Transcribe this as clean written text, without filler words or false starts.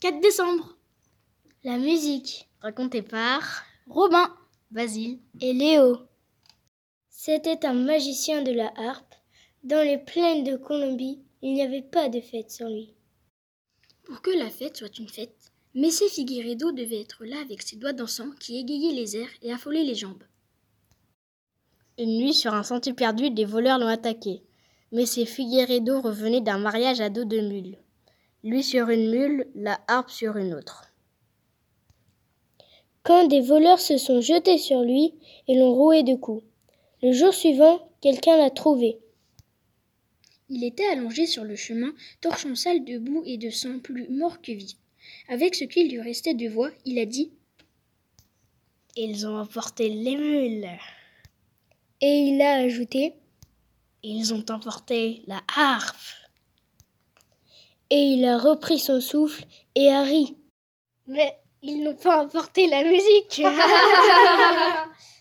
4 décembre. La musique, Racontée par Robin, Basile et Léo. C'était un magicien de la harpe. Dans les plaines de Colombie, il n'y avait pas de fête sans lui. Pour que la fête soit une fête, Messer Figueiredo devait être là avec ses doigts dansants qui égayaient les airs et affolaient les jambes. Une nuit, sur un sentier perdu, des voleurs l'ont attaqué. Messer Figueiredo revenait d'un mariage à dos de mule. Lui sur une mule, la harpe sur une autre. Quand des voleurs se sont jetés sur lui et l'ont roué de coups. Le jour suivant, quelqu'un l'a trouvé. Il était allongé sur le chemin, torchon sale de boue et de sang, plus mort que vif. Avec ce qu'il lui restait de voix, il a dit « Ils ont emporté les mules. » Et il a ajouté « Ils ont emporté la harpe. » Et il a repris son souffle et a ri. Mais ils n'ont pas emporté la musique.